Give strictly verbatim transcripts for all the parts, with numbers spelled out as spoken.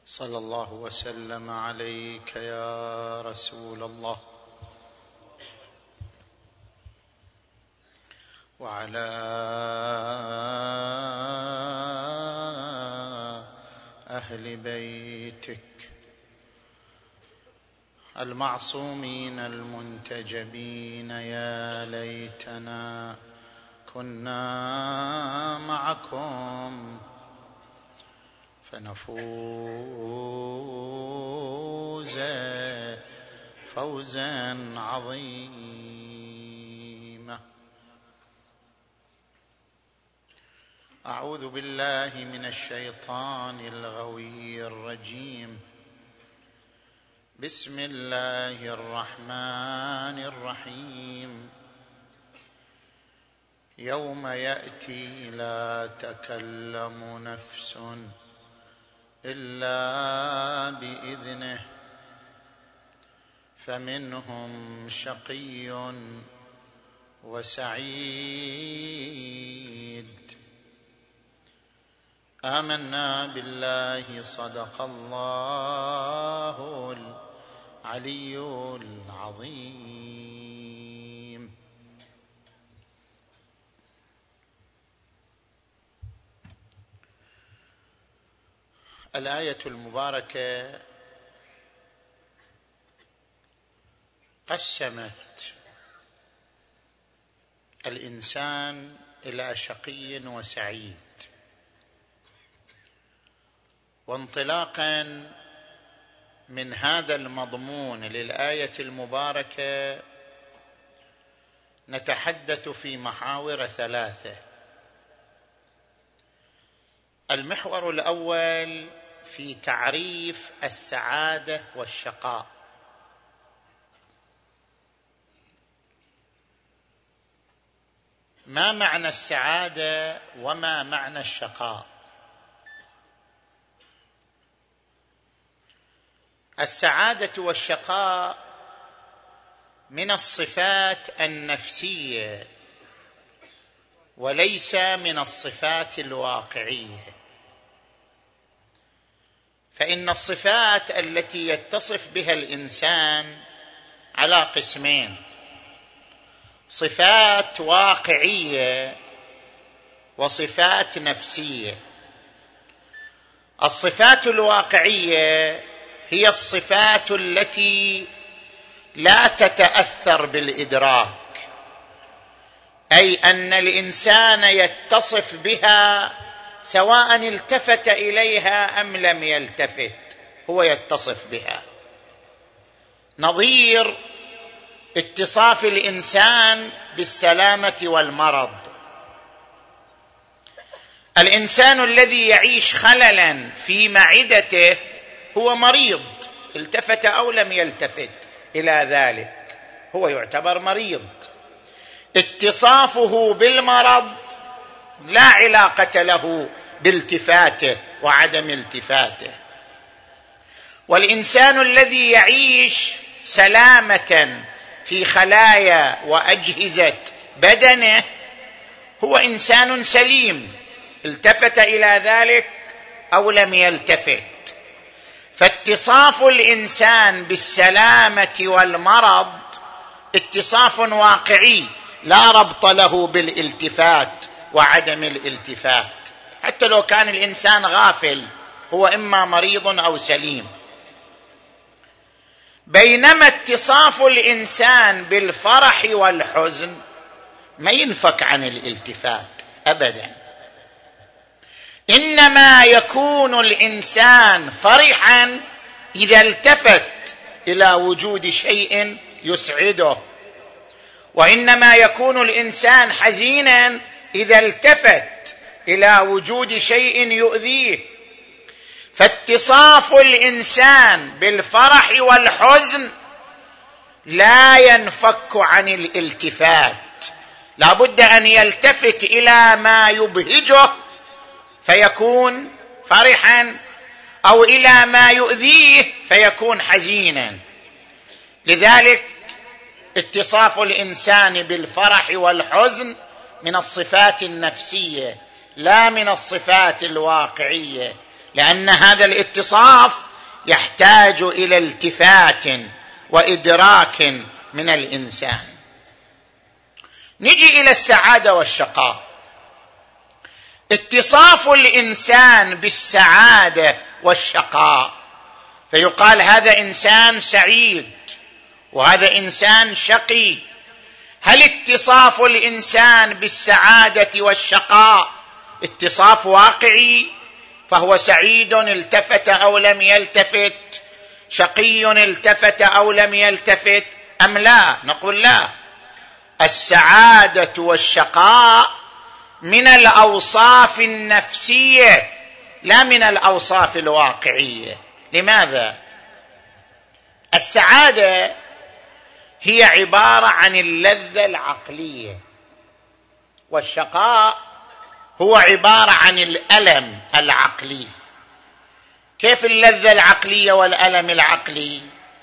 صلى الله وسلم عليك يا رسول الله وعلى أهل بيتك المعصومين المنتجبين. يا ليتنا كنا معكم فنفوز فوزا عظيما. أعوذ بالله من الشيطان الغوي الرجيم. بسم الله الرحمن الرحيم. يوم يأتي لا تكلم نفس إلا بإذنه فمنهم شقي وسعيد. آمنا بالله صدق الله العلي العظيم. الآية المباركة قسمت الإنسان إلى شقي وسعيد، وانطلاقا من هذا المضمون للآية المباركة نتحدث في محاور ثلاثة. المحور الأول في تعريف السعادة والشقاء، ما معنى السعادة وما معنى الشقاء. السعادة والشقاء من الصفات النفسية وليس من الصفات الواقعية، فإن الصفات التي يتصف بها الإنسان على قسمين: صفات واقعية وصفات نفسية. الصفات الواقعية هي الصفات التي لا تتأثر بالإدراك، أي أن الإنسان يتصف بها سواء التفت إليها أم لم يلتفت، هو يتصف بها. نظير اتصاف الإنسان بالسلامة والمرض. الإنسان الذي يعيش خللا في معدته هو مريض، التفت أو لم يلتفت إلى ذلك هو يعتبر مريض. اتصافه بالمرض لا علاقة له بالتفاته وعدم التفاته. والإنسان الذي يعيش سلامة في خلايا وأجهزة بدنه هو إنسان سليم، التفت إلى ذلك أو لم يلتفت. فاتصاف الإنسان بالسلامة والمرض اتصاف واقعي لا ربط له بالالتفات وعدم الالتفات، حتى لو كان الإنسان غافل هو إما مريض أو سليم. بينما اتصاف الإنسان بالفرح والحزن ما ينفك عن الالتفات أبدا، إنما يكون الإنسان فرحا إذا التفت إلى وجود شيء يسعده، وإنما يكون الإنسان حزينا إذا التفت إلى وجود شيء يؤذيه. فاتصاف الإنسان بالفرح والحزن لا ينفك عن الالتفات، لا بد أن يلتفت إلى ما يبهجه فيكون فرحا، أو إلى ما يؤذيه فيكون حزينا. لذلك اتصاف الإنسان بالفرح والحزن من الصفات النفسية لا من الصفات الواقعية، لأن هذا الاتصاف يحتاج إلى التفات وإدراك من الإنسان. نجي إلى السعادة والشقاء. اتصاف الإنسان بالسعادة والشقاء، فيقال هذا إنسان سعيد وهذا إنسان شقي. هل اتصاف الإنسان بالسعادة والشقاء اتصاف واقعي، فهو سعيد التفت أو لم يلتفت، شقي التفت أو لم يلتفت، أم لا؟ نقول لا. السعادة والشقاء من الأوصاف النفسية لا من الأوصاف الواقعية. لماذا؟ السعادة هي عبارة عن اللذة العقلية، والشقاء هو عبارة عن الألم العقلي. كيف اللذة العقلية والألم العقلي؟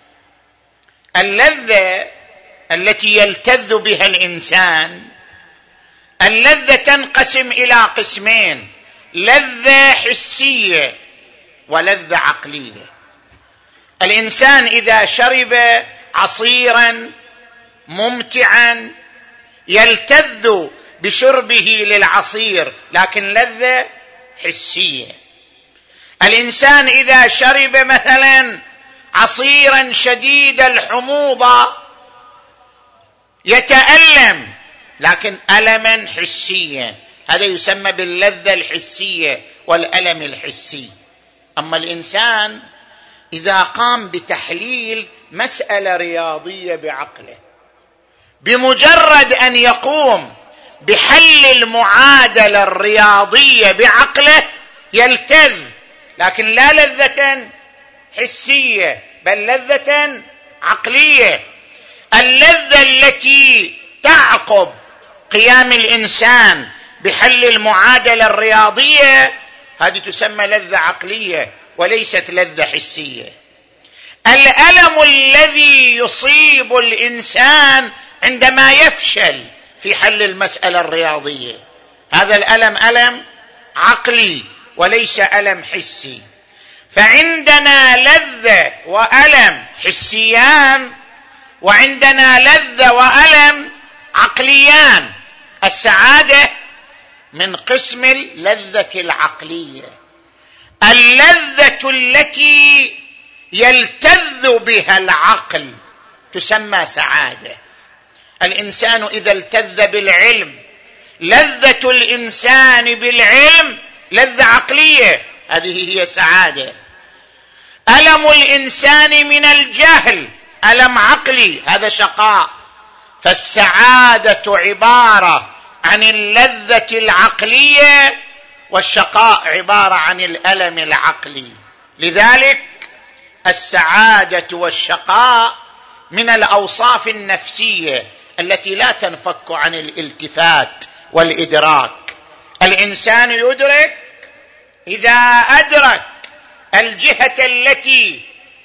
اللذة التي يلتذ بها الإنسان، اللذة تنقسم إلى قسمين: لذة حسية ولذة عقلية. الإنسان إذا شرب عصيرا ممتعا يلتذ بشربه للعصير، لكن لذة حسية. الإنسان إذا شرب مثلا عصيرا شديد الحموضة يتألم، لكن ألما حسيا، هذا يسمى باللذة الحسية والألم الحسي. أما الإنسان إذا قام بتحليل مسألة رياضية بعقله، بمجرد أن يقوم بحل المعادلة الرياضية بعقله يلتذ، لكن لا لذة حسية بل لذة عقلية. اللذة التي تعقب قيام الإنسان بحل المعادلة الرياضية هذه تسمى لذة عقلية وليست لذة حسية. الألم الذي يصيب الإنسان عندما يفشل في حل المسألة الرياضية، هذا الألم ألم عقلي وليس ألم حسي. فعندنا لذة وألم حسيان، وعندنا لذة وألم عقليان. السعادة من قسم اللذة العقلية، اللذة التي يلتذ بها العقل تسمى سعادة. الإنسان إذا التذ بالعلم، لذة الإنسان بالعلم لذة عقلية، هذه هي سعادة. ألم الإنسان من الجهل ألم عقلي، هذا شقاء. فالسعادة عبارة عن اللذة العقلية، والشقاء عبارة عن الألم العقلي. لذلك السعادة والشقاء من الأوصاف النفسية التي لا تنفك عن الالتفات والإدراك. الإنسان يدرك إذا أدرك الجهة التي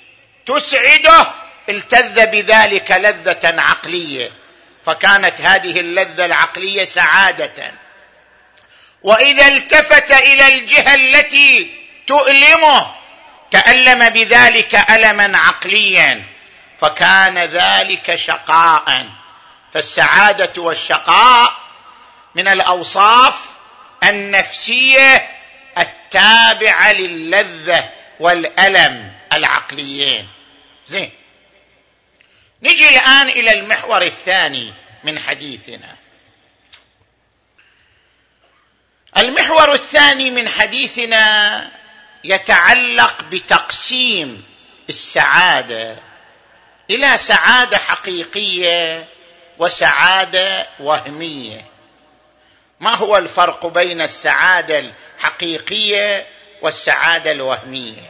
تسعده التذ بذلك لذة عقلية، فكانت هذه اللذة العقلية سعادة. وإذا التفت إلى الجهة التي تؤلمه تألم بذلك ألما عقليا، فكان ذلك شقاء. فالسعادة والشقاء من الأوصاف النفسية التابعة للذة والألم العقليين. زين، نجي الآن إلى المحور الثاني من حديثنا. المحور الثاني من حديثنا يتعلق بتقسيم السعادة إلى سعادة حقيقية وسعادة وهمية. ما هو الفرق بين السعادة الحقيقية والسعادة الوهمية؟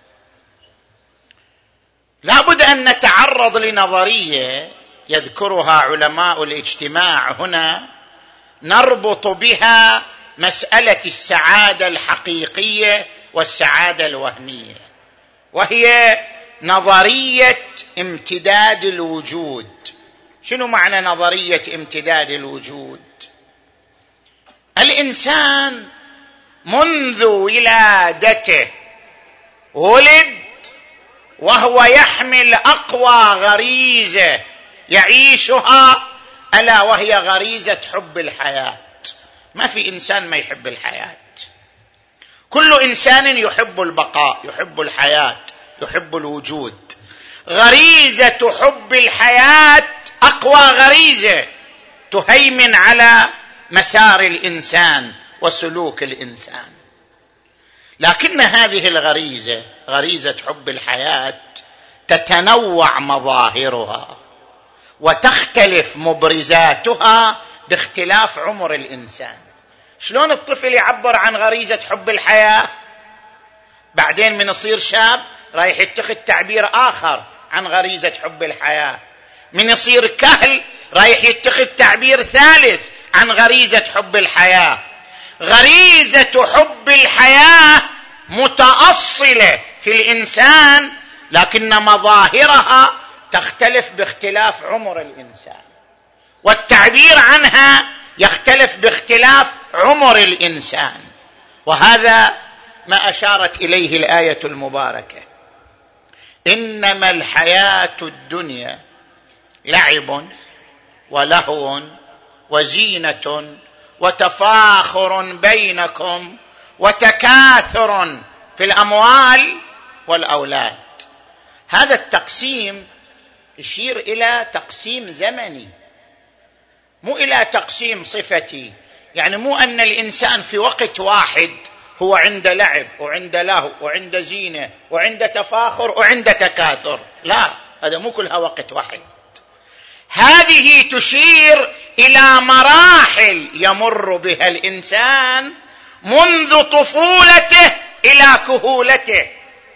لابد أن نتعرض لنظرية يذكرها علماء الاجتماع هنا، نربط بها مسألة السعادة الحقيقية والسعادة الوهمية، وهي نظرية امتداد الوجود. شنو معنى نظرية امتداد الوجود؟ الإنسان منذ ولادته ولد وهو يحمل أقوى غريزة يعيشها، ألا وهي غريزة حب الحياة. ما في إنسان ما يحب الحياة، كل إنسان يحب البقاء، يحب الحياة، يحب الوجود. غريزة حب الحياة أقوى غريزة تهيمن على مسار الإنسان وسلوك الإنسان. لكن هذه الغريزة، غريزة حب الحياة، تتنوع مظاهرها وتختلف مبرزاتها باختلاف عمر الإنسان. شلون الطفل يعبر عن غريزة حب الحياة؟ بعدين من يصير شاب رايح يتخذ تعبير آخر عن غريزة حب الحياة، من يصير كهل رايح يتخذ تعبير ثالث عن غريزة حب الحياة. غريزة حب الحياة متأصلة في الإنسان، لكن مظاهرها تختلف باختلاف عمر الإنسان، والتعبير عنها يختلف باختلاف عمر الإنسان. وهذا ما أشارت إليه الآية المباركة: إنما الحياة الدنيا لعب ولهو وزينة وتفاخر بينكم وتكاثر في الأموال والأولاد. هذا التقسيم يشير إلى تقسيم زمني، مو إلى تقسيم صفتي. يعني مو أن الإنسان في وقت واحد هو عند لعب وعند لهو وعند زينة وعند تفاخر وعند تكاثر، لا، هذا مو كلها وقت واحد. هذه تشير إلى مراحل يمر بها الإنسان منذ طفولته إلى كهولته،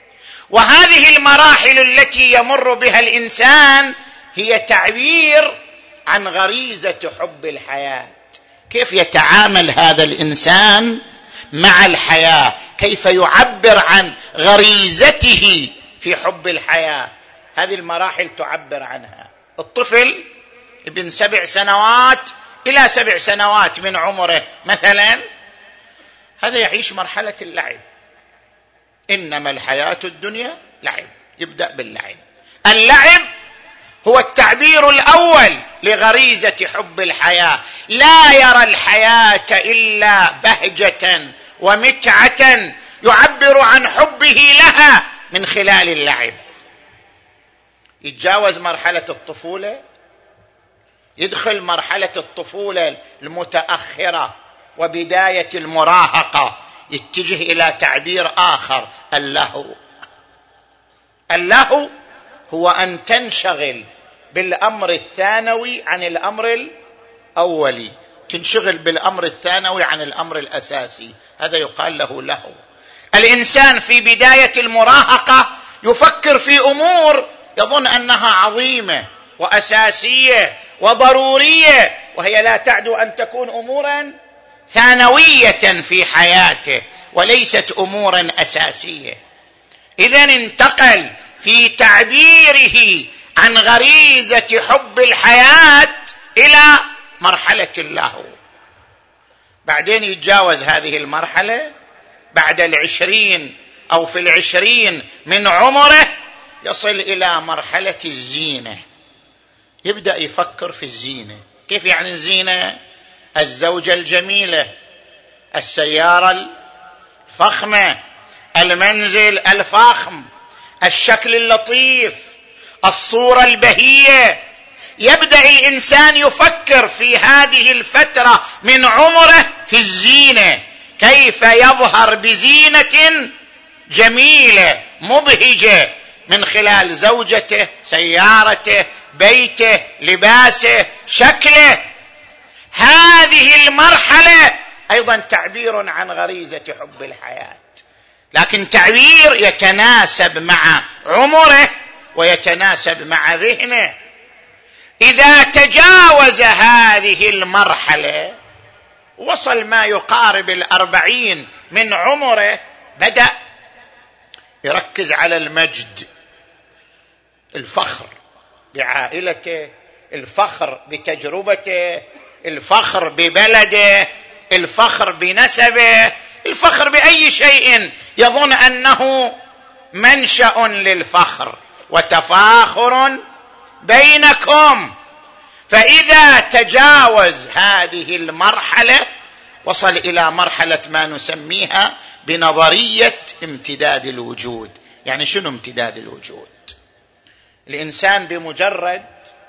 وهذه المراحل التي يمر بها الإنسان هي تعبير عن غريزة حب الحياة. كيف يتعامل هذا الإنسان مع الحياة، كيف يعبر عن غريزته في حب الحياة، هذه المراحل تعبر عنها. الطفل ابن سبع سنوات إلى سبع سنوات من عمره مثلا، هذا يعيش مرحلة اللعب. إنما الحياة الدنيا لعب، يبدأ باللعب. اللعب هو التعبير الأول لغريزة حب الحياة، لا يرى الحياة إلا بهجة ومتعة يعبر عن حبه لها من خلال اللعب. يتجاوز مرحلة الطفولة، يدخل مرحلة الطفولة المتأخرة وبداية المراهقة، يتجه إلى تعبير آخر: اللهو. اللهو هو أن تنشغل بالأمر الثانوي عن الأمر الأولي، تنشغل بالأمر الثانوي عن الأمر الأساسي، هذا يقال له لهو. الإنسان في بداية المراهقة يفكر في أمور يظن أنها عظيمة وأساسية وضرورية، وهي لا تعدو أن تكون أمورا ثانوية في حياته وليست أمورا أساسية. إذن انتقل في تعبيره عن غريزة حب الحياة إلى مرحلة اللهو. بعدين يتجاوز هذه المرحلة، بعد العشرين أو في العشرين من عمره يصل إلى مرحلة الزينة، يبدأ يفكر في الزينة. كيف يعني الزينة؟ الزوجة الجميلة، السيارة الفخمة، المنزل الفخم، الشكل اللطيف، الصورة البهية. يبدأ الإنسان يفكر في هذه الفترة من عمره في الزينة، كيف يظهر بزينة جميلة مبهجة من خلال زوجته، سيارته، بيته، لباسه، شكله. هذه المرحلة أيضا تعبير عن غريزة حب الحياة، لكن تعبير يتناسب مع عمره ويتناسب مع ذهنه. إذا تجاوز هذه المرحلة وصل ما يقارب الأربعين من عمره، بدأ يركز على المجد، الفخر بعائلته، الفخر بتجربته، الفخر ببلده، الفخر بنسبه، الفخر بأي شيء يظن أنه منشأ للفخر وتفاخر بينكم، فإذا تجاوز هذه المرحلة وصل إلى مرحلة ما نسميها بنظرية امتداد الوجود. يعني شنو امتداد الوجود؟ الإنسان بمجرد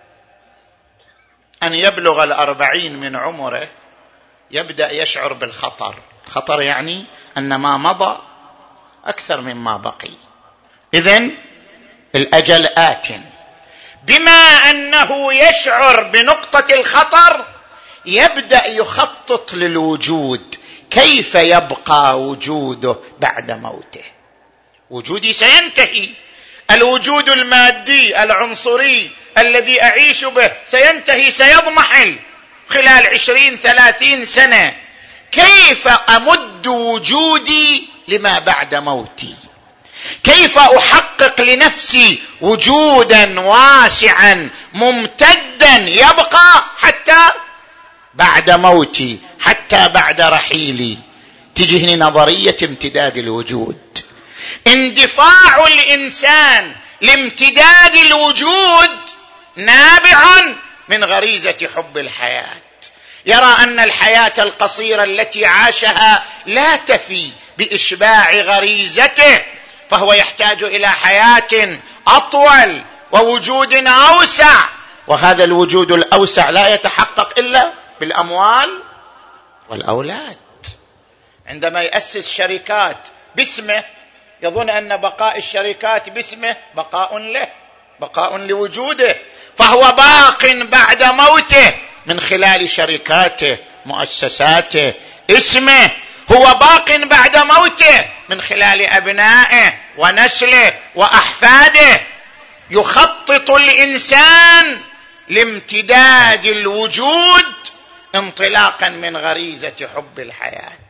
أن يبلغ الأربعين من عمره يبدأ يشعر بالخطر. الخطر يعني أن ما مضى أكثر مما بقي، إذن الأجل آت. بما أنه يشعر بنقطة الخطر يبدأ يخطط للوجود، كيف يبقى وجوده بعد موته. وجودي سينتهي، الوجود المادي العنصري الذي أعيش به سينتهي، سيضمحل خلال عشرين ثلاثين سنة. كيف أمد وجودي لما بعد موتي؟ كيف أحقق لنفسي وجودا واسعا ممتدا يبقى حتى بعد موتي، حتى بعد رحيلي؟ تجيني نظرية امتداد الوجود. اندفاع الإنسان لامتداد الوجود نابع من غريزة حب الحياة. يرى أن الحياة القصيرة التي عاشها لا تفي بإشباع غريزته، فهو يحتاج إلى حياة أطول ووجود أوسع، وهذا الوجود الأوسع لا يتحقق إلا بالأموال والأولاد. عندما يأسس شركات باسمه يظن أن بقاء الشركات باسمه بقاء له، بقاء لوجوده، فهو باق بعد موته من خلال شركاته، مؤسساته، اسمه. هو باق بعد موته من خلال أبنائه ونسله وأحفاده. يخطط الإنسان لامتداد الوجود انطلاقا من غريزة حب الحياة.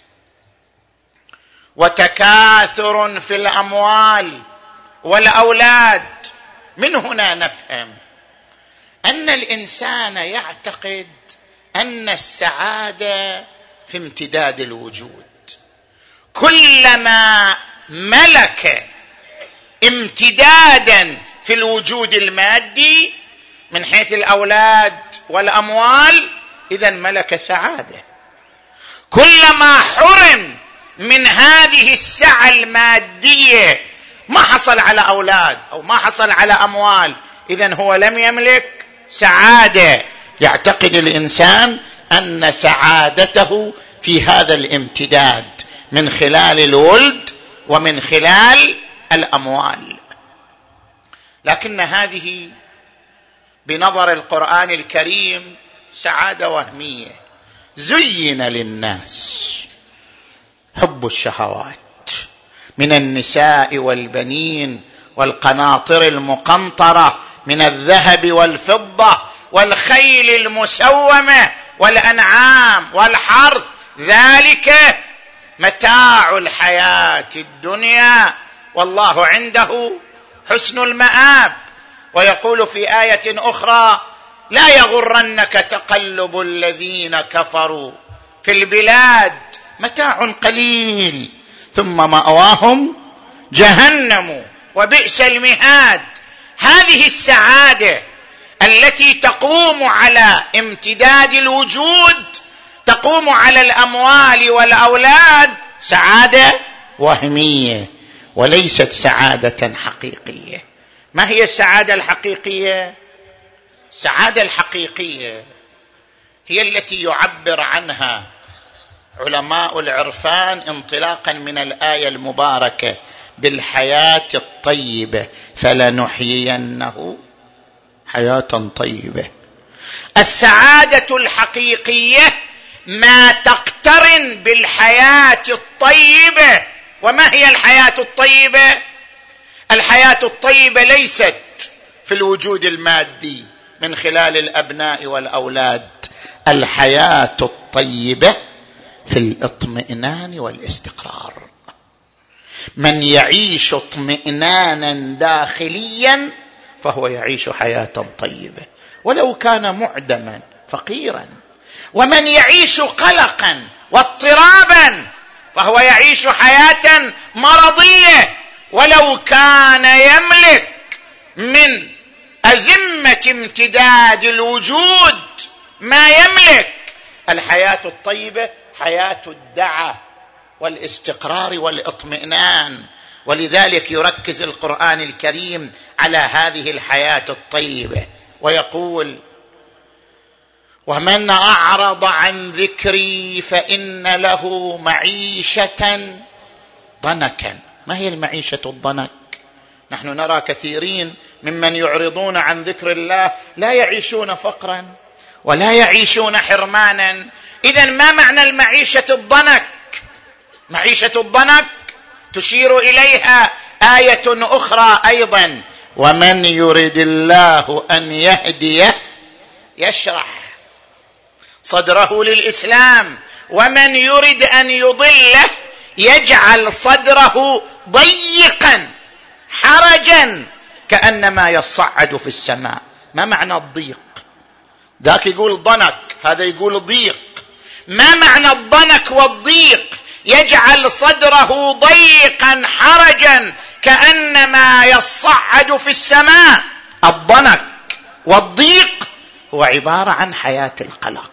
وتكاثر في الأموال والأولاد. من هنا نفهم أن الإنسان يعتقد أن السعادة في امتداد الوجود. كلما ملك امتدادا في الوجود المادي من حيث الأولاد والأموال إذن ملك سعادة. كلما حرم من هذه السعة المادية، ما حصل على أولاد أو ما حصل على أموال، إذن هو لم يملك سعادة. يعتقد الإنسان أن سعادته في هذا الامتداد من خلال الولد ومن خلال الأموال. لكن هذه بنظر القرآن الكريم سعادة وهمية. زين للناس حب الشهوات من النساء والبنين والقناطر المقنطرة من الذهب والفضة والخيل المسومة والأنعام والحرث، ذلك متاع الحياة الدنيا والله عنده حسن المآب. ويقول في آية أخرى: لا يغرنك تقلب الذين كفروا في البلاد متاع قليل ثم مأواهم جهنم وبئس المهاد. هذه السعادة التي تقوم على امتداد الوجود، تقوم على الأموال والأولاد، سعادة وهمية وليست سعادة حقيقية. ما هي السعادة الحقيقية؟ السعادة الحقيقية هي التي يعبر عنها علماء العرفان انطلاقا من الآية المباركة: بالحياة الطيبة فلنحيينه حياة طيبة. السعادة الحقيقية ما تقترن بالحياة الطيبة. وما هي الحياة الطيبة؟ الحياة الطيبة ليست في الوجود المادي من خلال الأبناء والأولاد. الحياة الطيبة في الاطمئنان والاستقرار. من يعيش اطمئنانا داخليا فهو يعيش حياة طيبة ولو كان معدما فقيرا. ومن يعيش قلقا واضطرابا فهو يعيش حياة مرضية ولو كان يملك من أزمة امتداد الوجود ما يملك. الحياة الطيبة حياة الدعة والاستقرار والاطمئنان، ولذلك يركز القرآن الكريم على هذه الحياة الطيبة ويقول: ومن أعرض عن ذكري فإن له معيشة ضنكا. ما هي المعيشة الضنك؟ نحن نرى كثيرين ممن يعرضون عن ذكر الله لا يعيشون فقرا ولا يعيشون حرمانا. إذن ما معنى المعيشة الضنك؟ معيشة الضنك تشير إليها آية أخرى أيضا: ومن يرد الله أن يهديه يشرح صدره للإسلام، ومن يرد أن يضله يجعل صدره ضيقا حرجا كأنما يصعد في السماء. ما معنى الضيق؟ ذاك يقول ضنك، هذا يقول ضيق. ما معنى الضنك والضيق؟ يجعل صدره ضيقا حرجا كأنما يصعد في السماء. الضنك والضيق هو عبارة عن حياة القلق.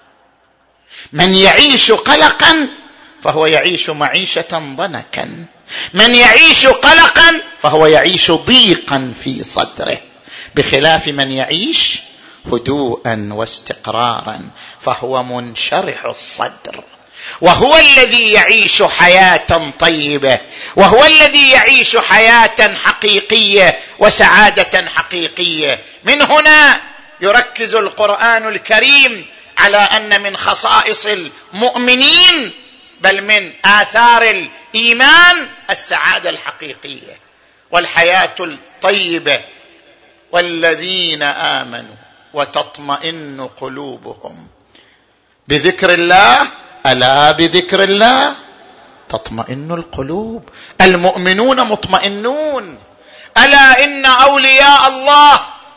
من يعيش قلقا فهو يعيش معيشة ضنكا، من يعيش قلقا فهو يعيش ضيقا في صدره، بخلاف من يعيش هدوءا واستقرارا فهو منشرح الصدر، وهو الذي يعيش حياة طيبة، وهو الذي يعيش حياة حقيقية وسعادة حقيقية. من هنا يركز القرآن الكريم على أن من خصائص المؤمنين بل من آثار الإيمان السعادة الحقيقية والحياة الطيبة. والذين آمنوا وتطمئن قلوبهم بذكر الله، ألا بذكر الله تطمئن القلوب. المؤمنون مطمئنون. ألا إن أولياء الله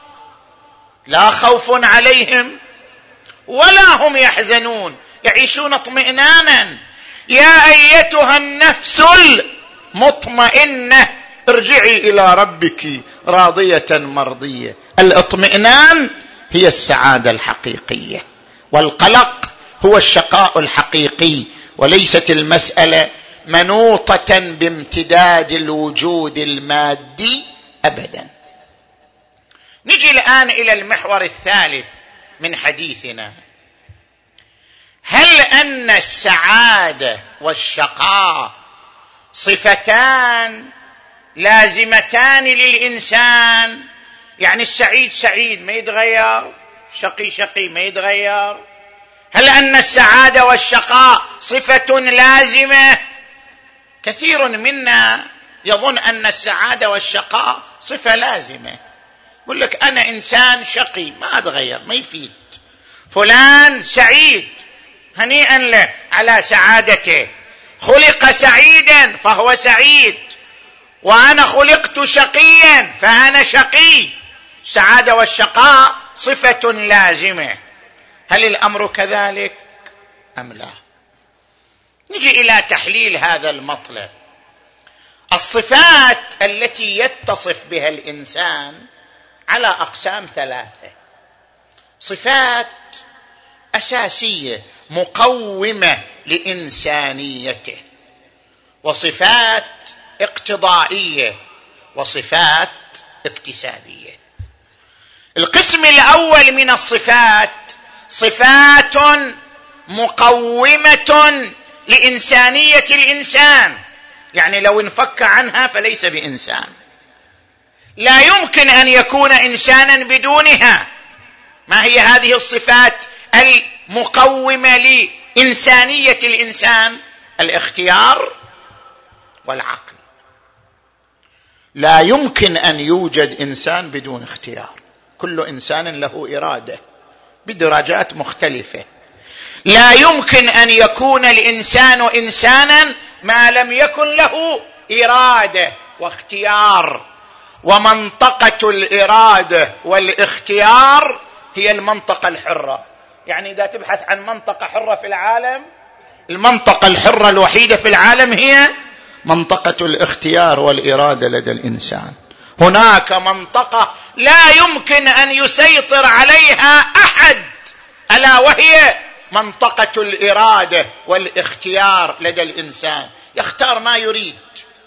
لا خوف عليهم ولا هم يحزنون، يعيشون اطمئنانا. يا أيتها النفس المطمئنة ارجعي إلى ربك راضية مرضية. الاطمئنان هي السعادة الحقيقية، والقلق هو الشقاء الحقيقي، وليست المسألة منوطة بامتداد الوجود المادي أبدا. نجي الآن إلى المحور الثالث من حديثنا: هل أن السعادة والشقاء صفتان لازمتان للإنسان؟ يعني السعيد سعيد ما يتغير، شقي شقي ما يتغير. هل أن السعادة والشقاء صفة لازمة؟ كثير منا يظن أن السعادة والشقاء صفة لازمة. يقول لك أنا إنسان شقي ما أتغير، ما يفيد. فلان سعيد هنيئا له على سعادته، خلق سعيدا فهو سعيد، وأنا خلقت شقيا فأنا شقي. السعادة والشقاء صفة لازمة. هل الأمر كذلك أم لا؟ نجي إلى تحليل هذا المطلب. الصفات التي يتصف بها الإنسان على أقسام ثلاثة: صفات أساسية مقومة لإنسانيته، وصفات اقتضائية، وصفات اكتسابية. القسم الأول من الصفات صفات مقومة لإنسانية الإنسان، يعني لو انفك عنها فليس بإنسان، لا يمكن أن يكون إنسانا بدونها. ما هي هذه الصفات المقومة لإنسانية الإنسان؟ الاختيار والعقل. لا يمكن أن يوجد إنسان بدون اختيار، كل إنسان له إرادة بدرجات مختلفة. لا يمكن أن يكون الإنسان إنسانا ما لم يكن له إرادة واختيار. ومنطقة الإرادة والاختيار هي المنطقة الحرة. يعني إذا تبحث عن منطقة حرة في العالم، المنطقة الحرة الوحيدة في العالم هي منطقة الاختيار والإرادة لدى الإنسان. هناك منطقة لا يمكن أن يسيطر عليها أحد، ألا وهي منطقة الإرادة والاختيار لدى الإنسان، يختار ما يريد.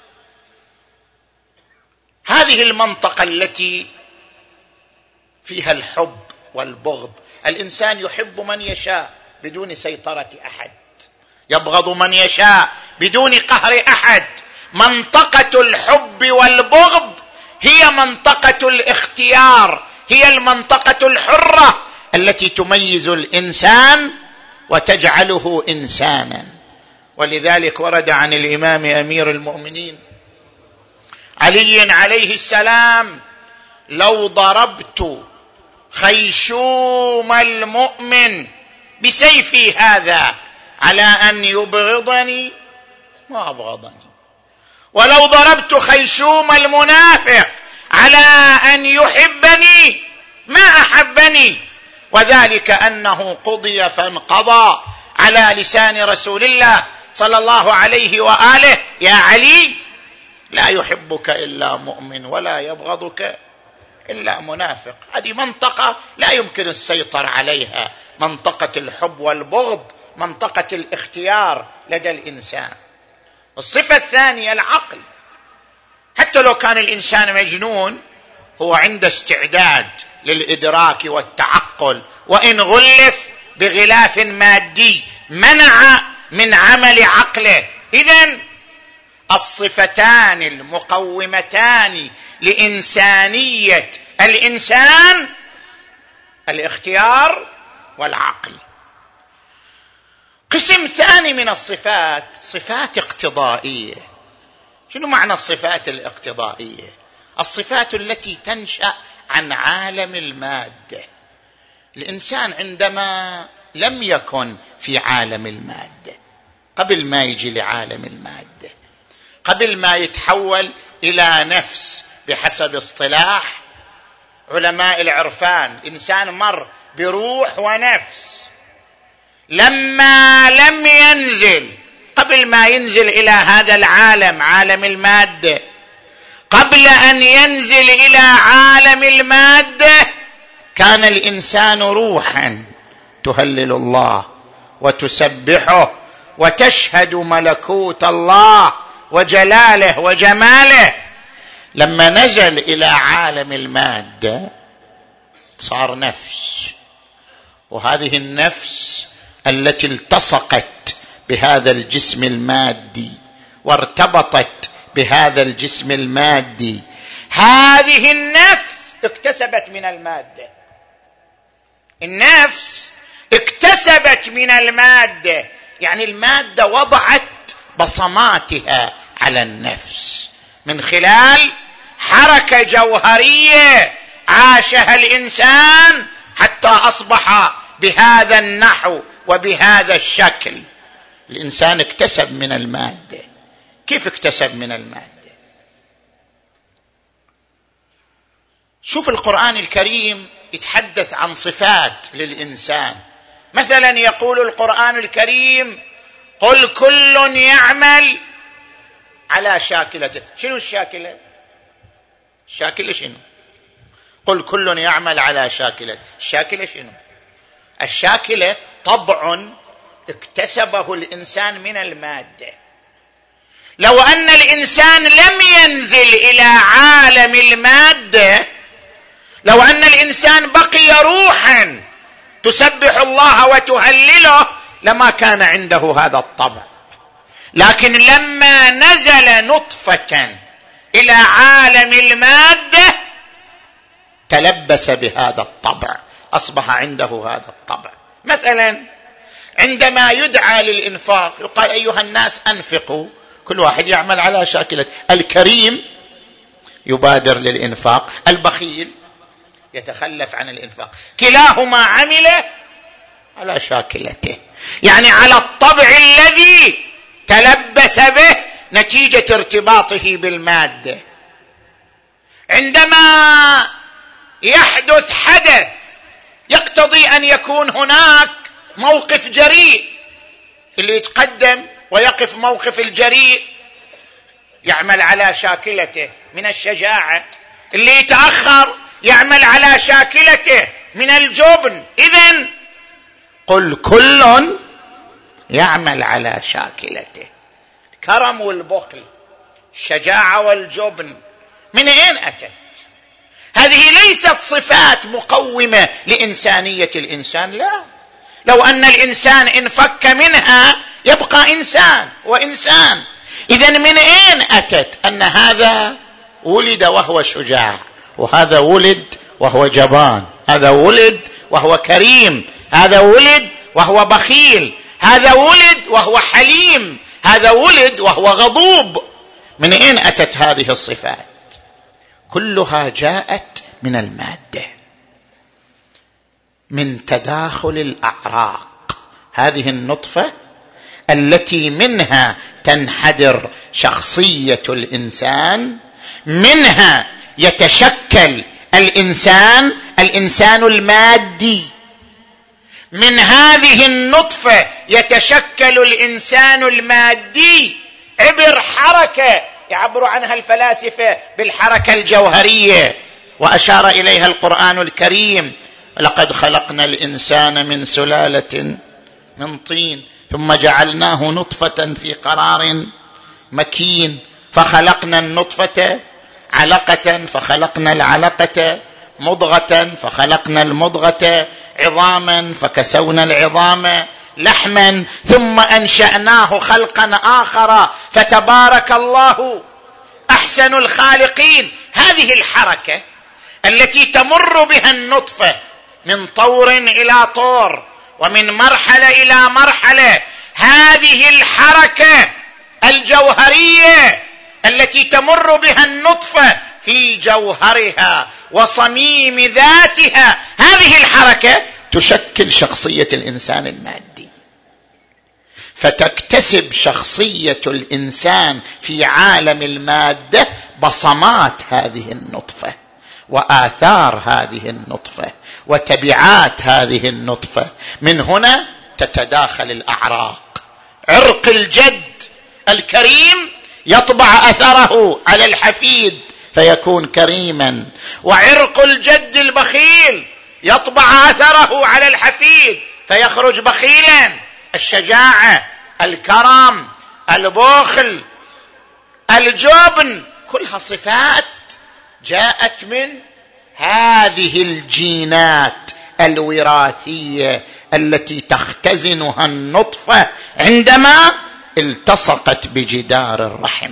هذه المنطقة التي فيها الحب والبغض. الإنسان يحب من يشاء بدون سيطرة أحد، يبغض من يشاء بدون قهر أحد. منطقة الحب والبغض هي منطقة الاختيار، هي المنطقة الحرة التي تميز الإنسان وتجعله إنسانا. ولذلك ورد عن الإمام أمير المؤمنين علي عليه السلام: لو ضربت خيشوم المؤمن بسيفي هذا على أن يبغضني ما أبغضني، ولو ضربت خيشوم المنافق على أن يحبني ما أحبني، وذلك أنه قضي فانقضى على لسان رسول الله صلى الله عليه وآله: يا علي لا يحبك إلا مؤمن ولا يبغضك إلا منافق. هذه منطقة لا يمكن السيطرة عليها، منطقة الحب والبغض، منطقة الاختيار لدى الإنسان. الصفة الثانية العقل. حتى لو كان الإنسان مجنون هو عنده استعداد للإدراك والتعقل، وإن غلف بغلاف مادي منع من عمل عقله. إذن الصفتان المقومتان لإنسانية الإنسان الاختيار والعقل. قسم ثاني من الصفات صفات اقتضائية. شنو معنى الصفات الاقتضائية؟ الصفات التي تنشأ عن عالم المادة. الإنسان عندما لم يكن في عالم المادة، قبل ما يجي لعالم المادة، قبل ما يتحول إلى نفس بحسب اصطلاح علماء العرفان، الإنسان مر بروح ونفس. لما لم ينزل، قبل ما ينزل إلى هذا العالم عالم المادة، قبل أن ينزل إلى عالم المادة كان الإنسان روحا تهلل الله وتسبحه وتشهد ملكوت الله وجلاله وجماله. لما نزل إلى عالم المادة صار نفس، وهذه النفس التي التصقت بهذا الجسم المادي وارتبطت بهذا الجسم المادي، هذه النفس اكتسبت من المادة. النفس اكتسبت من المادة، يعني المادة وضعت بصماتها على النفس من خلال حركة جوهرية عاشها الإنسان حتى أصبح بهذا النحو وبهذا الشكل. الإنسان اكتسب من المادة. كيف اكتسب من المادة؟ شوف القرآن الكريم يتحدث عن صفات للإنسان. مثلا يقول القرآن الكريم: قل كل يعمل على شاكلته. شنو الشاكلة؟ الشاكلة شنو؟ قل كل يعمل على شاكلته. الشاكلة شنو؟ الشاكلة طبع اكتسبه الإنسان من المادة. لو أن الإنسان لم ينزل إلى عالم المادة، لو أن الإنسان بقي روحا تسبح الله وتهلله، لما كان عنده هذا الطبع. لكن لما نزل نطفة إلى عالم المادة تلبس بهذا الطبع، أصبح عنده هذا الطبع. مثلا عندما يدعى للإنفاق يقال: أيها الناس أنفقوا، كل واحد يعمل على شاكلة. الكريم يبادر للإنفاق، البخيل يتخلف عن الإنفاق. كلاهما عمل على شاكلته، يعني على الطبع الذي تلبس به نتيجة ارتباطه بالمادة. عندما يحدث حدث يقتضي أن يكون هناك موقف جريء، اللي يتقدم ويقف موقف الجريء يعمل على شاكلته من الشجاعة، اللي يتأخر يعمل على شاكلته من الجبن. إذن قل كل يعمل على شاكلته. الكرم والبخل، الشجاعة والجبن، من أين أتت؟ هذه ليست صفات مقومة لإنسانية الإنسان، لا. لو أن الإنسان انفك منها يبقى إنسان وإنسان. إذن من أين أتت أن هذا ولد وهو شجاع، وهذا ولد وهو جبان، هذا ولد وهو كريم، هذا ولد وهو بخيل، هذا ولد وهو حليم، هذا ولد وهو غضوب؟ من أين أتت هذه الصفات؟ كلها جاءت من المادة، من تداخل الأعراق. هذه النطفة التي منها تنحدر شخصية الإنسان، منها يتشكل الإنسان الإنسان المادي، من هذه النطفة يتشكل الإنسان المادي عبر حركة يعبر عنها الفلاسفة بالحركة الجوهرية، وأشار إليها القرآن الكريم: لقد خلقنا الإنسان من سلالة من طين ثم جعلناه نطفة في قرار مكين، فخلقنا النطفة علقة، فخلقنا العلقة مضغة، فخلقنا المضغة عظاما، فكسونا العظام لحما، ثم أنشأناه خلقا آخر، فتبارك الله أحسن الخالقين. هذه الحركة التي تمر بها النطفة من طور إلى طور ومن مرحلة إلى مرحلة، هذه الحركة الجوهرية التي تمر بها النطفة في جوهرها وصميم ذاتها، هذه الحركة تشكل شخصية الإنسان المادي. فتكتسب شخصية الإنسان في عالم المادة بصمات هذه النطفة وآثار هذه النطفة وتبعات هذه النطفة. من هنا تتداخل الأعراق. عرق الجد الكريم يطبع أثره على الحفيد فيكون كريما، وعرق الجد البخيل يطبع أثره على الحفيد فيخرج بخيلا. الشجاعة، الكرم، البخل، الجبن، كلها صفات جاءت من هذه الجينات الوراثية التي تختزنها النطفة عندما التصقت بجدار الرحم.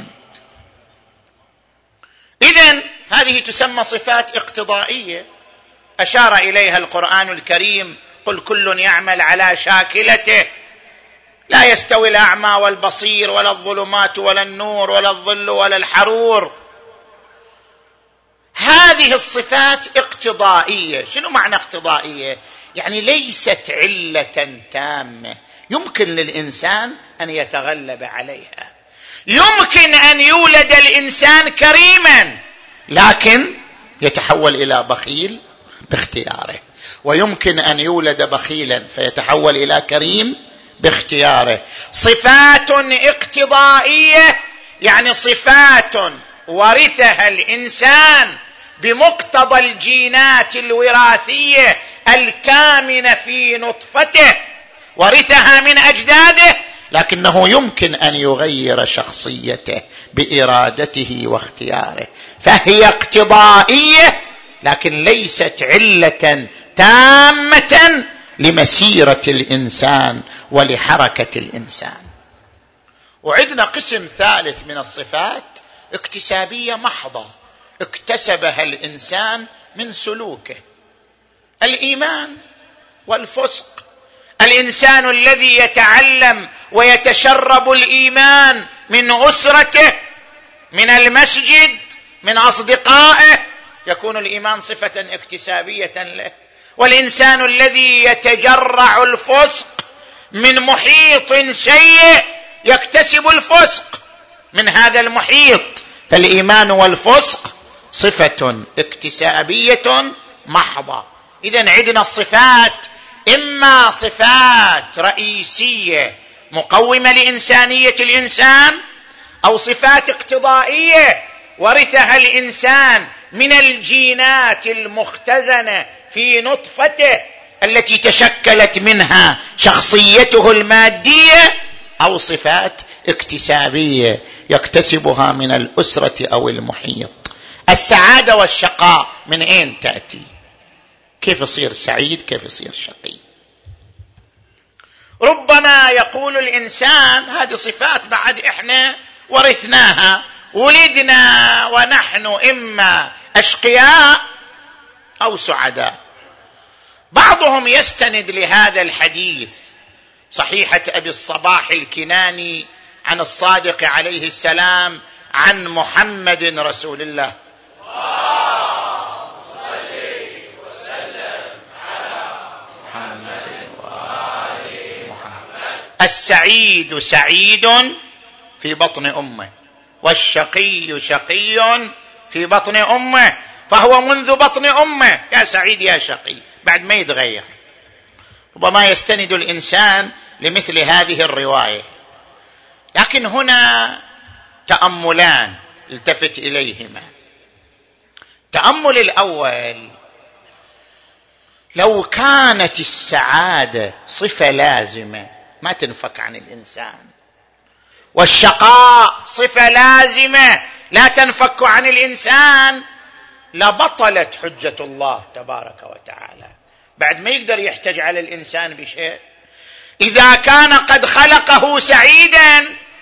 إذن هذه تسمى صفات اقتضائية أشار إليها القرآن الكريم: قل كل يعمل على شاكلته، لا يستوي الأعمى والبصير ولا الظلمات ولا النور ولا الظل ولا الحرور. هذه الصفات اقتضائية. شنو معنى اقتضائية؟ يعني ليست علة تامة يمكن للإنسان أن يتغلب عليها. يمكن أن يولد الإنسان كريما لكن يتحول إلى بخيل باختياره، ويمكن أن يولد بخيلا فيتحول إلى كريم باختياره. صفات اقتضائية يعني صفات ورثها الإنسان بمقتضى الجينات الوراثية الكامنة في نطفته، ورثها من أجداده، لكنه يمكن أن يغير شخصيته بإرادته واختياره. فهي اقتضائية لكن ليست علة تامة لمسيرة الإنسان ولحركة الإنسان. وعندنا قسم ثالث من الصفات اكتسابية محضة اكتسبها الإنسان من سلوكه: الإيمان والفسق. الإنسان الذي يتعلم ويتشرب الإيمان من أسرته، من المسجد، من أصدقائه، يكون الإيمان صفة اكتسابية له. والإنسان الذي يتجرع الفسق من محيط سيء يكتسب الفسق من هذا المحيط. فالإيمان والفسق صفة اكتسابية محضة. إذن عندنا الصفات إما صفات رئيسية مقومة لإنسانية الإنسان، أو صفات اقتضائية ورثها الإنسان من الجينات المختزنة في نطفته التي تشكلت منها شخصيته المادية، أو صفات اكتسابية يكتسبها من الأسرة أو المحيط. السعادة والشقاء من أين تأتي؟ كيف يصير سعيد؟ كيف يصير شقي؟ ربما يقول الإنسان هذه صفات بعد إحنا ورثناها، ولدنا ونحن إما أشقياء أو سعداء. بعضهم يستند لهذا الحديث صحيحة أبي الصباح الكناني عن الصادق عليه السلام عن محمد رسول الله السعيد سعيد في بطن أمه والشقي شقي في بطن أمه، فهو منذ بطن أمه يا سعيد يا شقي، بعد ما يتغير. ربما يستند الإنسان لمثل هذه الرواية، لكن هنا تأملان التفت إليهما. التأمل الأول: لو كانت السعادة صفة لازمة ما تنفك عن الإنسان، والشقاء صفة لازمة لا تنفك عن الإنسان، لبطلت حجة الله تبارك وتعالى، بعد ما يقدر يحتج على الإنسان بشيء. إذا كان قد خلقه سعيدا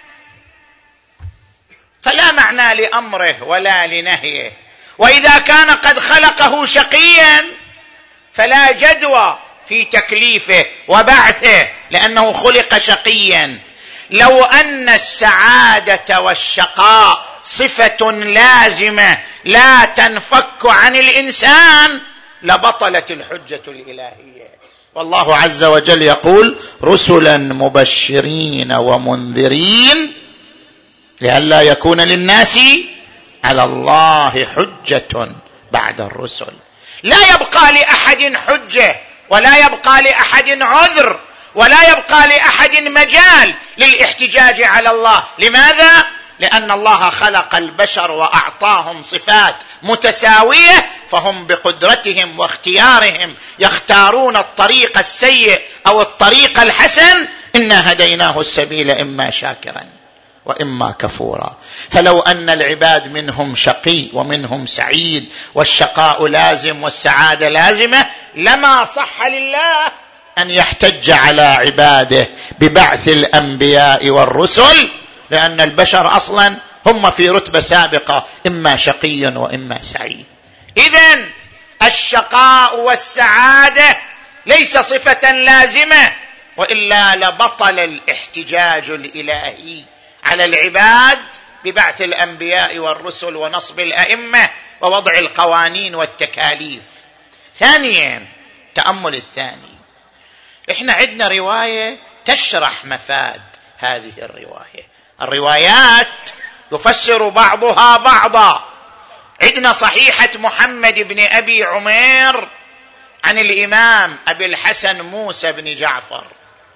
فلا معنى لأمره ولا لنهيه، وإذا كان قد خلقه شقيا فلا جدوى في تكليفه وبعثه لأنه خلق شقيا. لو أن السعادة والشقاء صفة لازمة لا تنفك عن الإنسان لبطلت الحجة الإلهية. والله عز وجل يقول: رسلا مبشرين ومنذرين لئلا يكون للناس على الله حجة بعد الرسل. لا يبقى لأحد حجة ولا يبقى لأحد عذر ولا يبقى لأحد مجال للاحتجاج على الله. لماذا؟ لأن الله خلق البشر وأعطاهم صفات متساوية، فهم بقدرتهم واختيارهم يختارون الطريق السيء أو الطريق الحسن. إنا هديناه السبيل إما شاكرا وإما كفورا. فلو أن العباد منهم شقي ومنهم سعيد والشقاء لازم والسعادة لازمة لما صح لله أن يحتج على عباده ببعث الأنبياء والرسل، لأن البشر أصلا هم في رتبة سابقة إما شقي وإما سعيد. إذن الشقاء والسعادة ليس صفة لازمة، وإلا لبطل الاحتجاج الإلهي على العباد ببعث الأنبياء والرسل ونصب الأئمة ووضع القوانين والتكاليف. ثانيا، تأمل الثاني: إحنا عندنا رواية تشرح مفاد هذه الرواية. الروايات يفسر بعضها بعضا. عندنا صحيحة محمد بن أبي عمير عن الإمام أبي الحسن موسى بن جعفر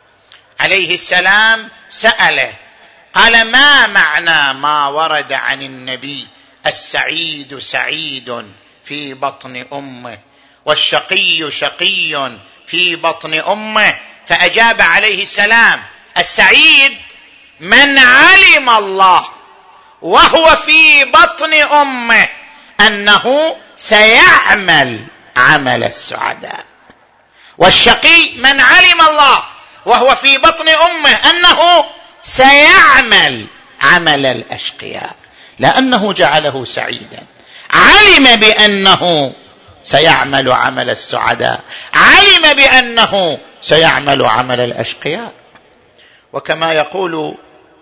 عليه السلام، سأله قال: ما معنى ما ورد عن النبي السعيد سعيد في بطن أمه والشقي شقي في بطن أمه؟ فأجاب عليه السلام: السعيد من علم الله وهو في بطن أمه أنه سيعمل عمل السعداء، والشقي من علم الله وهو في بطن أمه أنه سيعمل عمل الأشقياء، لأنه جعله سعيدا، علم بأنه سيعمل عمل السعداء، علم بأنه سيعمل عمل الأشقياء. وكما يقول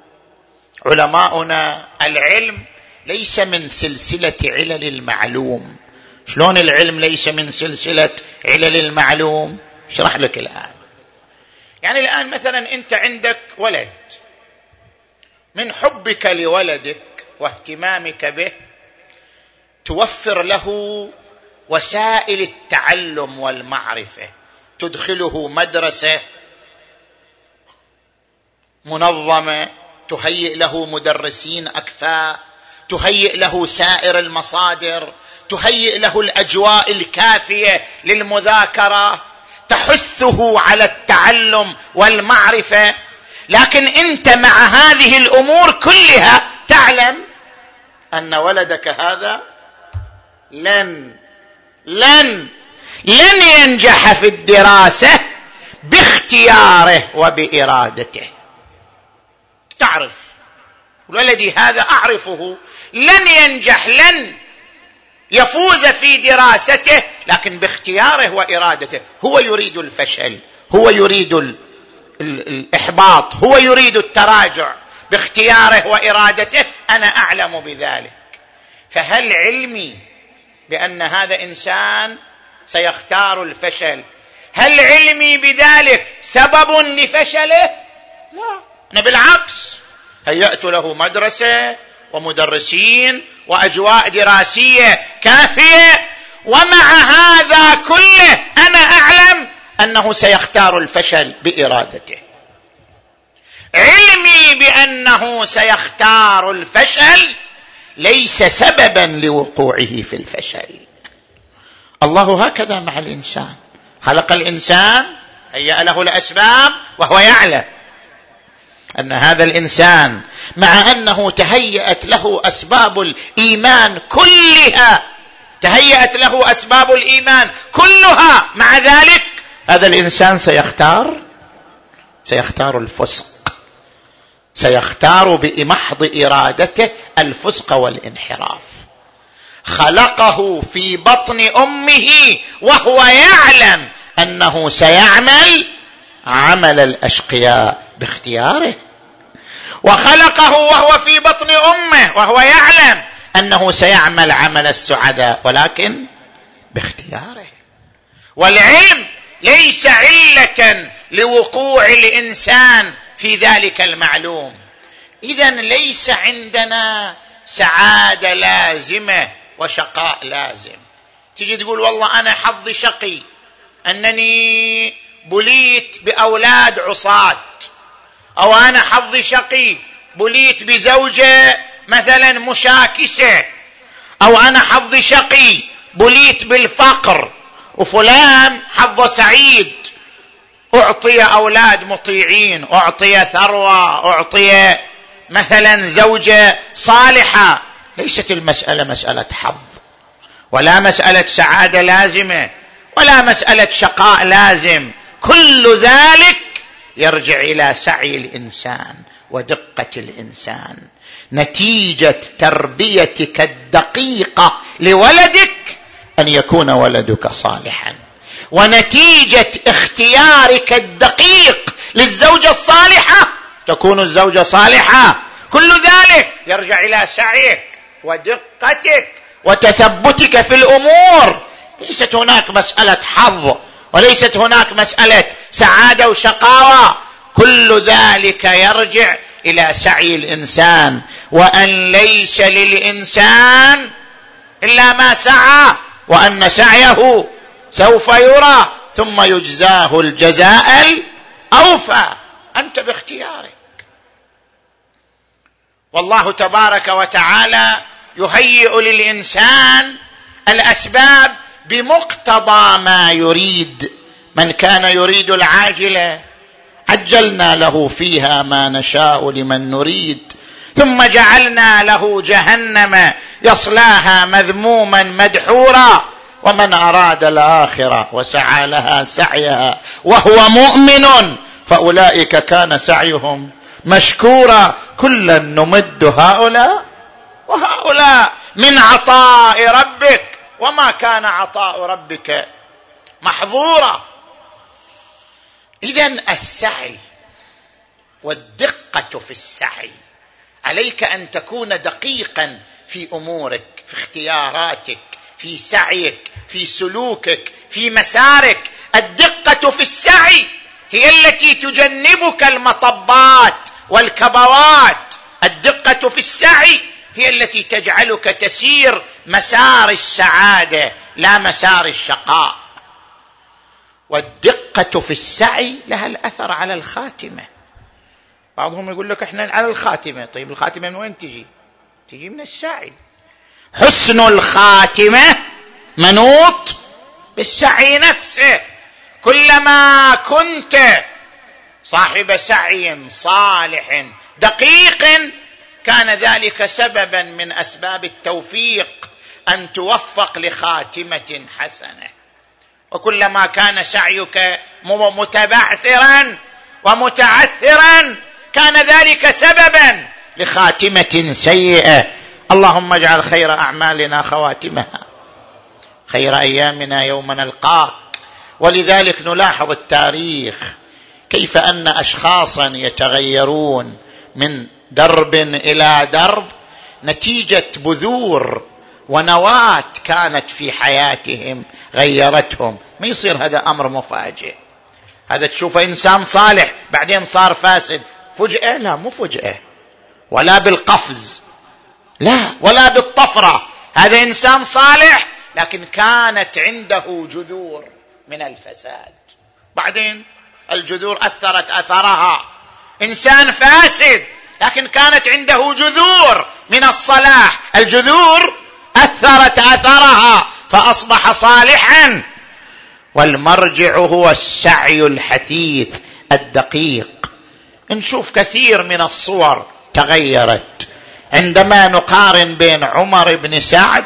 علماؤنا: العلم ليس من سلسلة علل المعلوم. شلون العلم ليس من سلسلة علل المعلوم؟ اشرح لك الآن. يعني الآن مثلا أنت عندك ولد، من حبك لولدك واهتمامك به توفر له وسائل التعلم والمعرفة، تدخله مدرسة منظمة، تهيئ له مدرسين أكفاء، تهيئ له سائر المصادر، تهيئ له الأجواء الكافية للمذاكرة، تحثه على التعلم والمعرفة. لكن أنت مع هذه الأمور كلها تعلم أن ولدك هذا لن لن لن ينجح في الدراسة باختياره وبإرادته. تعرف ولدي هذا أعرفه لن ينجح، لن يفوز في دراسته، لكن باختياره وإرادته. هو يريد الفشل، هو يريد ال ال الإحباط، هو يريد التراجع، باختياره وإرادته أنا أعلم بذلك. فهل علمي بأن هذا إنسان سيختار الفشل، هل علمي بذلك سبب لفشله؟ لا، أنا بالعكس هيأت له مدرسة ومدرسين وأجواء دراسية كافية، ومع هذا كله أنا أعلم أنه سيختار الفشل بإرادته. علمي بأنه سيختار الفشل ليس سببا لوقوعه في الفشل. الله هكذا مع الإنسان، خلق الإنسان، هيأ له الأسباب، وهو يعلم أن هذا الإنسان مع أنه تهيأت له أسباب الإيمان كلها، تهيأت له أسباب الإيمان كلها، مع ذلك هذا الإنسان سيختار سيختار الفسق، سيختار بمحض إرادته الفسق والانحراف. خلقه في بطن أمه وهو يعلم أنه سيعمل عمل الأشقياء باختياره، وخلقه وهو في بطن أمه وهو يعلم أنه سيعمل عمل السعداء ولكن باختياره. والعلم ليس علة لوقوع الإنسان في ذلك المعلوم. إذن ليس عندنا سعادة لازمة وشقاء لازم. تجي تقول والله أنا حظي شقي أنني بليت بأولاد عصاة، أو أنا حظي شقي بليت بزوجة مثلا مشاكسة، أو أنا حظي شقي بليت بالفقر، وفلان حظه سعيد أعطي أولاد مطيعين، أعطي ثروة، أعطي مثلا زوجة صالحة. ليست المسألة مسألة حظ، ولا مسألة سعادة لازمة، ولا مسألة شقاء لازم. كل ذلك يرجع إلى سعي الإنسان ودقة الإنسان. نتيجة تربيتك الدقيقة لولدك أن يكون ولدك صالحا، ونتيجة اختيارك الدقيق للزوجة الصالحة تكون الزوجة صالحة. كل ذلك يرجع إلى سعيك ودقتك وتثبتك في الأمور. ليست هناك مسألة حظ، وليست هناك مسألة سعادة وشقاوة. كل ذلك يرجع إلى سعي الإنسان، وأن ليس للإنسان إلا ما سعى، وأن سعيه سوف يرى ثم يجزاه الجزاء الأوفى. أنت باختيارك. والله تبارك وتعالى يهيئ للإنسان الأسباب بمقتضى ما يريد. من كان يريد العاجلة عجلنا له فيها ما نشاء لمن نريد، ثم جعلنا له جهنم يصلاها مذموما مدحورا، ومن أراد الآخرة وسعى لها سعيها وهو مؤمن فأولئك كان سعيهم مشكورا. كلا نمد هؤلاء وهؤلاء من عطاء ربك، وما كان عطاء ربك محظورا. إذن السعي والدقة في السعي، عليك أن تكون دقيقا في أمورك، في اختياراتك، في سعيك، في سلوكك، في مسارك. الدقة في السعي هي التي تجنبك المطبات والكبوات. الدقة في السعي هي التي تجعلك تسير مسار السعادة لا مسار الشقاء. والدقة في السعي لها الأثر على الخاتمة. بعضهم يقول لك احنا على الخاتمة. طيب الخاتمة من وين تجي؟ تجي من السعي. حسن الخاتمة منوط بالسعي نفسه. كلما كنت صاحب سعي صالح دقيق كان ذلك سببا من أسباب التوفيق أن توفق لخاتمة حسنة. وكلما كان سعيك متبعثرا ومتعثرا كان ذلك سببا لخاتمة سيئة. اللهم اجعل خير أعمالنا خواتمها، خير أيامنا يوم نلقاك. ولذلك نلاحظ التاريخ كيف أن أشخاصا يتغيرون من درب إلى درب نتيجة بذور ونواة كانت في حياتهم غيرتهم. ما يصير هذا أمر مفاجئ. هذا تشوفه إنسان صالح بعدين صار فاسد فجأة؟ لا، مو فجأة، ولا بالقفز، لا، ولا بالطفرة. هذا إنسان صالح لكن كانت عنده جذور من الفساد، بعدين الجذور أثرت أثرها. إنسان فاسد لكن كانت عنده جذور من الصلاح، الجذور أثرت أثرها فأصبح صالحا. والمرجع هو السعي الحثيث الدقيق. نشوف كثير من الصور تغيرت عندما نقارن بين عمر بن سعد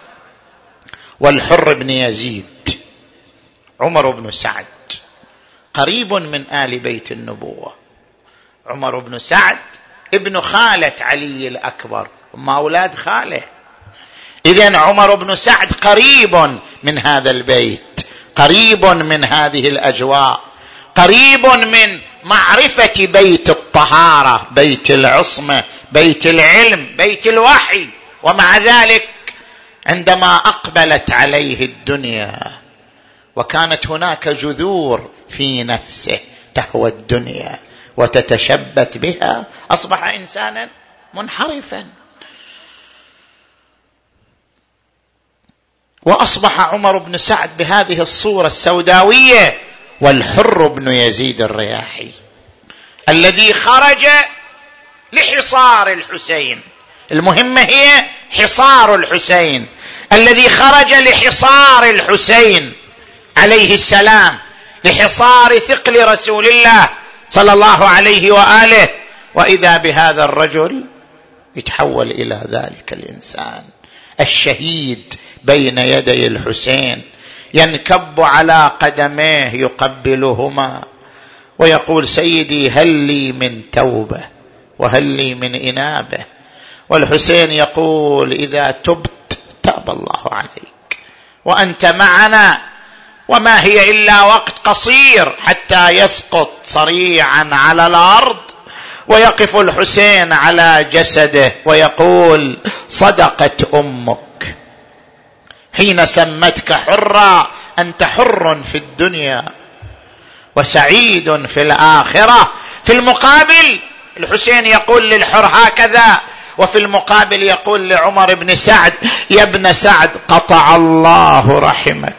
والحر بن يزيد. عمر بن سعد قريب من آل بيت النبوة. عمر بن سعد ابن خالة علي الأكبر، هم أولاد خاله. إذن عمر بن سعد قريب من هذا البيت، قريب من هذه الأجواء، قريب من معرفة بيت الطهارة، بيت العصمة، بيت العلم، بيت الوحي. ومع ذلك عندما أقبلت عليه الدنيا وكانت هناك جذور في نفسه تهوى الدنيا وتتشبث بها أصبح إنسانا منحرفا. وأصبح عمر بن سعد بهذه الصورة السوداوية. والحر بن يزيد الرياحي الذي خرج لحصار الحسين، المهمة هي حصار الحسين، الذي خرج لحصار الحسين عليه السلام، لحصار ثقل رسول الله صلى الله عليه وآله. وإذا بهذا الرجل يتحول إلى ذلك الإنسان الشهيد بين يدي الحسين، ينكب على قدميه يقبلهما ويقول سيدي هل لي من توبة وهل لي من إنابة. والحسين يقول إذا تبت تاب الله عليك وأنت معنا، وما هي إلا وقت قصير حتى يسقط صريعا على الأرض. ويقف الحسين على جسده ويقول صدقت أمك حين سمتك حرا، أنت حر في الدنيا وسعيد في الآخرة. في المقابل الحسين يقول للحر هكذا، وفي المقابل يقول لعمر بن سعد يا ابن سعد قطع الله رحمك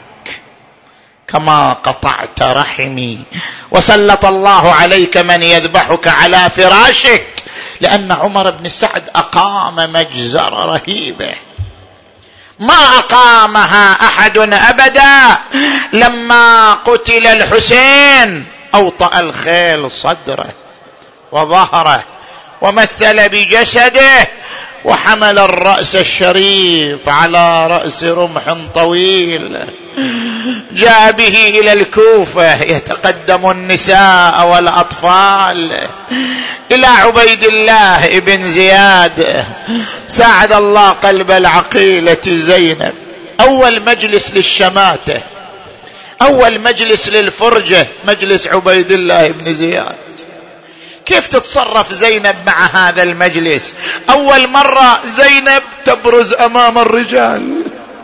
كما قطعت رحمي، وسلط الله عليك من يذبحك على فراشك. لأن عمر بن سعد أقام مجزرة رهيبة ما أقامها أحد أبدا. لما قتل الحسين أوطأ الخيل صدره وظهره ومثل بجسده وحمل الرأس الشريف على رأس رمح طويل، جاء به إلى الكوفة يتقدم النساء والأطفال إلى عبيد الله ابن زياد. ساعد الله قلب العقيلة زينب. أول مجلس للشماتة، أول مجلس للفرجة، مجلس عبيد الله ابن زياد. كيف تتصرف زينب مع هذا المجلس؟ أول مرة زينب تبرز أمام الرجال.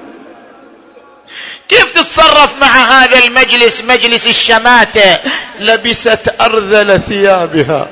كيف تتصرف مع هذا المجلس، مجلس الشماتة؟ لبست أرذل ثيابها،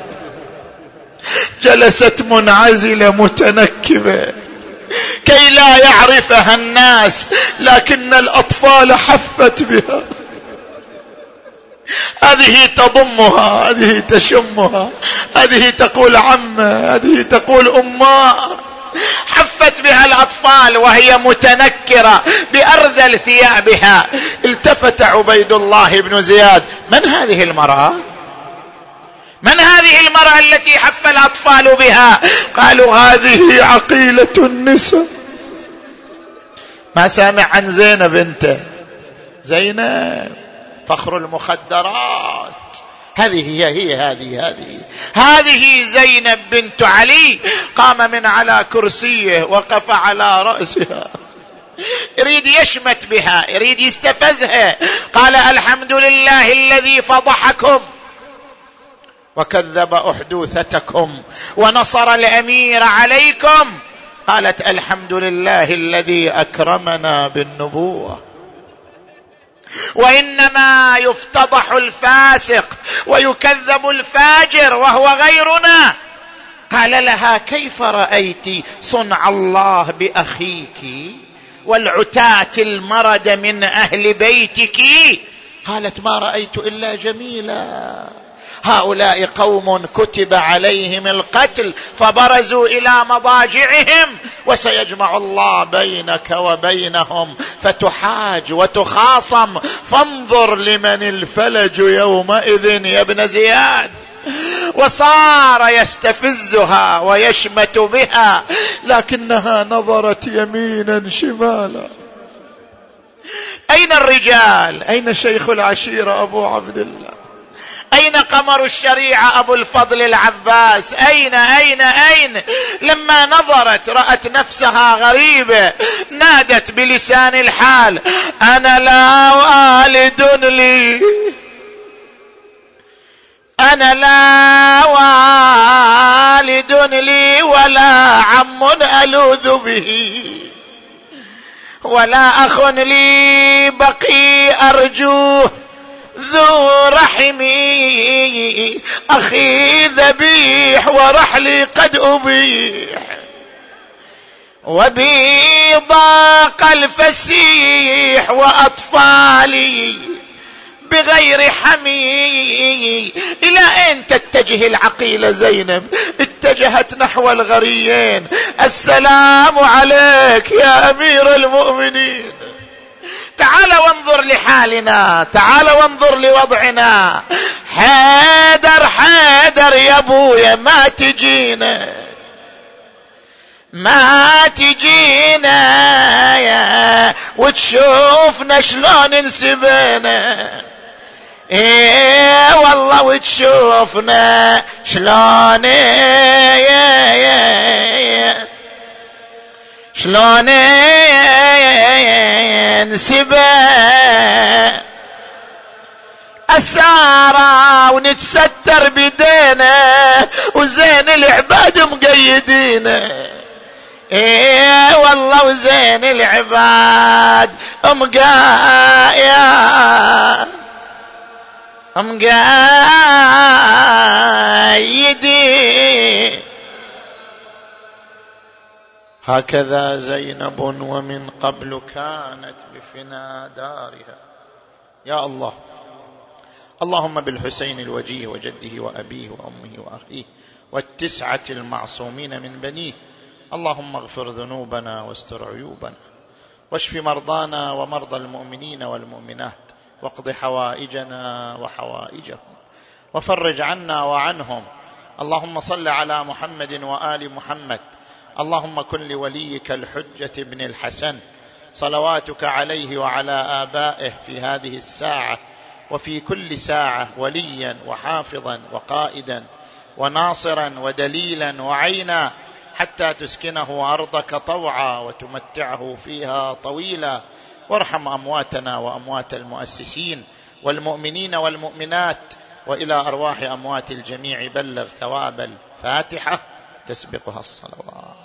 جلست منعزلة متنكبة كي لا يعرفها الناس، لكن الأطفال حفت بها. هذه تضمها، هذه تشمها، هذه تقول عمه، هذه تقول أمه. حفت بها الأطفال وهي متنكرة بأرذل ثيابها. التفت عبيد الله بن زياد: من هذه المرأة؟ من هذه المرأة التي حف الأطفال بها؟ قالوا: هذه عقيلة النساء. ما سامع عن زينب انت؟ زينب فخر المخدرات. هذه هي هي هذه هذه هذه زينب بنت علي. قام من على كرسيه، وقف على رأسها، يريد يشمت بها، يريد يستفزها. قال: الحمد لله الذي فضحكم وكذب أحدوثتكم ونصر الأمير عليكم. قالت: الحمد لله الذي أكرمنا بالنبوة. وإنما يفتضح الفاسق ويكذب الفاجر وهو غيرنا. قال لها: كيف رأيت صنع الله بأخيك والعتاة المرد من أهل بيتك؟ قالت: ما رأيت إلا جميلا. هؤلاء قوم كتب عليهم القتل فبرزوا إلى مضاجعهم، وسيجمع الله بينك وبينهم فتحاج وتخاصم، فانظر لمن الفلج يومئذ يا ابن زياد. وصار يستفزها ويشمت بها، لكنها نظرت يمينا شمالا. أين الرجال؟ أين شيخ العشيرة أبو عبد الله؟ أين قمر الشريعة أبو الفضل العباس؟ أين أين أين؟ لما نظرت رأت نفسها غريبة، نادت بلسان الحال: أنا لا والد لي، أنا لا والد لي ولا عم ألوذ به، ولا أخ لي بقي أرجوه، ذو رحمي أخي ذبيح ورحلي قد أبيح، وبي ضاق الفسيح وأطفالي بغير حمي. إلى أين تتجه العقيلة زينب؟ اتجهت نحو الغريين. السلام عليك يا أمير المؤمنين، تعال وانظر لحالنا، تعال وانظر لوضعنا. حيدر حيدر يا ابويا، ما تجينا ما تجينا يا وتشوفنا شلون انسبنا. ايه والله وتشوفنا شلون يا يا شلون نسبه السارة ونتستر بدينا، وزين العباد مقيدينا. ايه والله وزين العباد مقايا مقايدين. هكذا زينب ومن قبل كانت بفنا دارها. يا الله، اللهم بالحسين الوجيه وجده وأبيه وأمه وأخيه والتسعة المعصومين من بنيه، اللهم اغفر ذنوبنا واستر عيوبنا، واشف مرضانا ومرضى المؤمنين والمؤمنات، واقض حوائجنا وحوائجهم، وفرج عنا وعنهم. اللهم صل على محمد وآل محمد. اللهم كن لوليك الحجة بن الحسن صلواتك عليه وعلى آبائه في هذه الساعة وفي كل ساعة وليا وحافظا وقائدا وناصرا ودليلا وعينا، حتى تسكنه أرضك طوعا وتمتعه فيها طويلا. وارحم أمواتنا وأموات المؤسسين والمؤمنين والمؤمنات، وإلى أرواح أموات الجميع بلغ ثواب الفاتحة تسبقها الصلوات.